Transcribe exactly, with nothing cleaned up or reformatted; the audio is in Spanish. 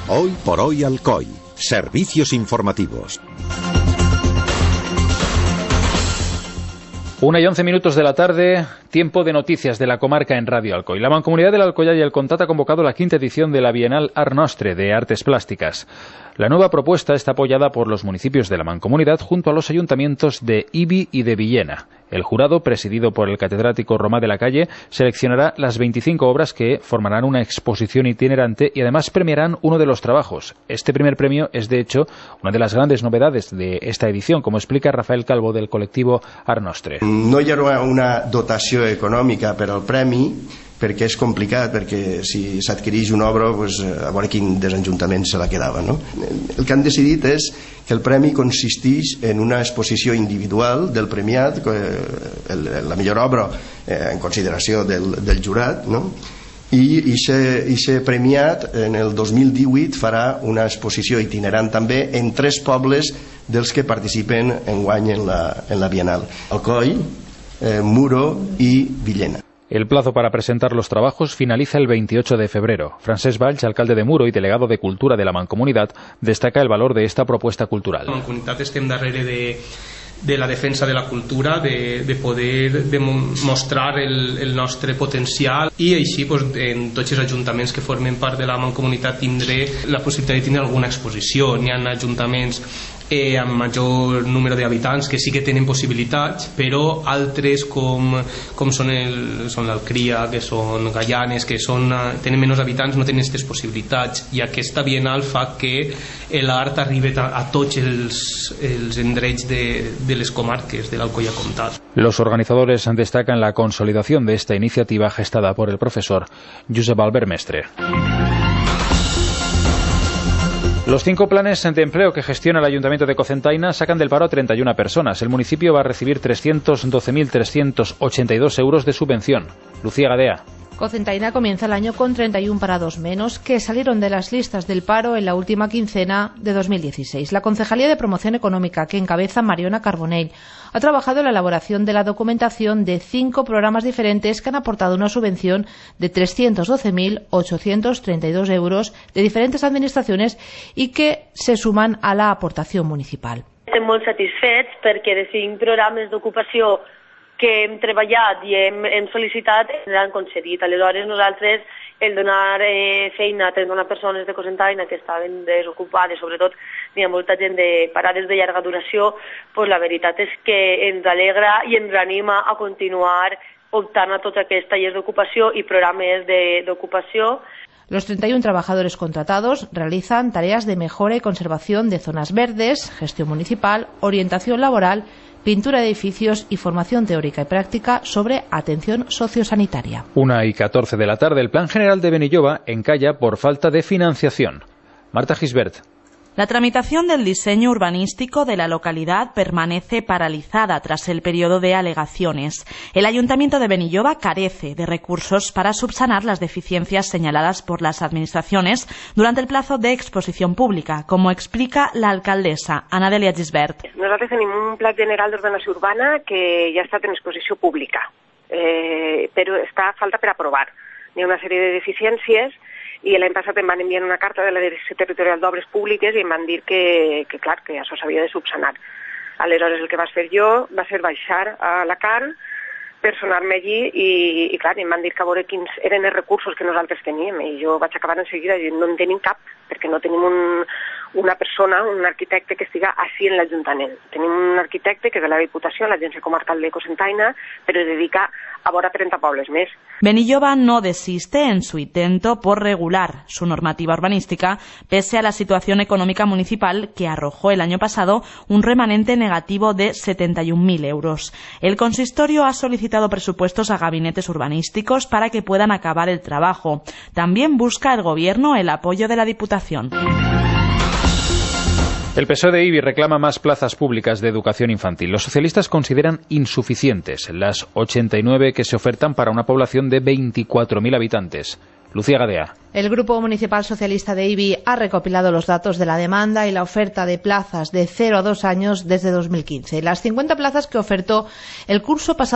Hoy por hoy Alcoy. Servicios informativos. Una y once minutos de la tarde, tiempo de noticias de la comarca en Radio Alcoy. La Mancomunidad del Alcoyà y el Comtat ha convocado la quinta edición de la Bienal Art Nostre de Artes Plásticas. La nueva propuesta está apoyada por los municipios de la Mancomunidad junto a los ayuntamientos de Ibi y de Villena. El jurado, presidido por el catedrático Romà de la Calle, seleccionará las veinticinco obras que formarán una exposición itinerante y además premiarán uno de los trabajos. Este primer premio es, de hecho, una de las grandes novedades de esta edición, como explica Rafael Calvo del col·lectiu Art Nostre. No hi haurà una dotació econòmica per al premi, perquè és complicat, perquè si s'adquireix una obra, pues, a veure quin dels ajuntaments se la quedava, no? El que han decidit és que el premi consisteix en una exposició individual del premiat, la millor obra en consideració del, del jurat, no? I aquest premiat en el dos mil divuit farà una exposició itinerant també en tres pobles dels que participen enguany en la, en la Bienal: Alcoi, eh, Muro i Villena. El plazo para presentar los trabajos finaliza el veintiocho de febrero. Francesc Valls, alcalde de Muro y delegado de Cultura de la Mancomunitat, destaca el valor de esta propuesta cultural. La Mancomunitat estem darrere de, de la defensa de la cultura, de, de poder demostrar el, el nostre potencial, i així pues, en tots els ajuntaments que formen part de la Mancomunitat tindré la possibilitat de tindre alguna exposició. N'hi ha ajuntaments Eh, amb major número d'habitants que sí que tenen possibilitats, però altres com, com són, el, són l'Alcria, que són Gaianes, que són, tenen menys habitants, no tenen aquestes possibilitats, i aquesta Bienal fa que l'art arribi a, a tots els, els endrets de, de les comarques de l'Alcoyà Comtat. Los organizadores destacan la consolidación de esta iniciativa gestada por el profesor Josep Albert Mestre. Los cinco planes de empleo que gestiona el Ayuntamiento de Cocentaina sacan del paro a treinta y una personas. El municipio va a recibir trescientos doce mil trescientos ochenta y dos euros de subvención. Lucía Gadea. Cocentaina comienza el año con treinta y uno parados menos que salieron de las listas del paro en la última quincena de dos mil dieciséis. La Concejalía de Promoción Económica, que encabeza Mariona Carbonell, ha trabajado en la elaboración de la documentación de cinco programas diferentes que han aportado una subvención de trescientos doce mil ochocientos treinta y dos euros de diferentes administraciones y que se suman a la aportación municipal. Estem molt satisfets perquè de cinc programes d'ocupació que hem treballat i hem, hem sol·licitat ens han concedit. Aleshores, nosaltres, el donar eh, feina a trenta una persones de Cocentaina que estaven desocupades, sobretot n'hi ha molta gent de parades de llarga duració, pues la veritat és que ens alegra i ens anima a continuar optant a totes aquestes tallers d'ocupació i programes d'ocupació. Los treinta y uno trabajadores contratados realizan tareas de mejora y conservación de zonas verdes, gestión municipal, orientación laboral, pintura de edificios y formación teórica y práctica sobre atención sociosanitaria. Una y catorce de la tarde, el Plan General de Benilloba encalla por falta de financiación. Marta Gisbert. La tramitación del diseño urbanístico de la localidad permanece paralizada tras el periodo de alegaciones. El Ayuntamiento de Benilloba carece de recursos para subsanar las deficiencias señaladas por las administraciones durante el plazo de exposición pública, como explica la alcaldesa Ana Delia Gisbert. Nosaltres tenim un pla general d'ordenació urbana que ja ha estat en exposició pública, eh, però està a falta per aprovar. Hi ha una sèrie de deficiències i l'any passat em van enviar una carta de la Direcció Territorial d'Obres Públiques i em van dir que, que clar, que això s'havia de subsanar. Aleshores el que vaig fer jo va ser baixar a la C A R, personar-me allí i, i clar, em van dir que a veure quins eren els recursos que nosaltres teníem i jo vaig acabar en seguida i no en tenim cap, perquè no tenim un, una persona, un arquitecte que estiga així en l'Ajuntament. Tenim un arquitecte que és de la Diputació, l'Agència Comarcal de Cocentaina, però es dedica a vora trenta pobles més. Benilloba no desiste en su intento por regular su normativa urbanística, pese a la situación económica municipal que arrojó el año pasado un remanente negativo de setenta y un mil euros. El consistorio ha solicitado presupuestos a gabinetes urbanísticos para que puedan acabar el trabajo. También busca el Gobierno el apoyo de la Diputación. El P S O E de Ibi reclama más plazas públicas de educación infantil. Los socialistas consideran insuficientes las ochenta y nueve que se ofertan para una población de veinticuatro mil habitantes. Lucía Gadea. El Grupo Municipal Socialista de Ibi ha recopilado los datos de la demanda y la oferta de plazas de cero a dos años desde dos mil quince. Las cincuenta plazas que ofertó el curso pasado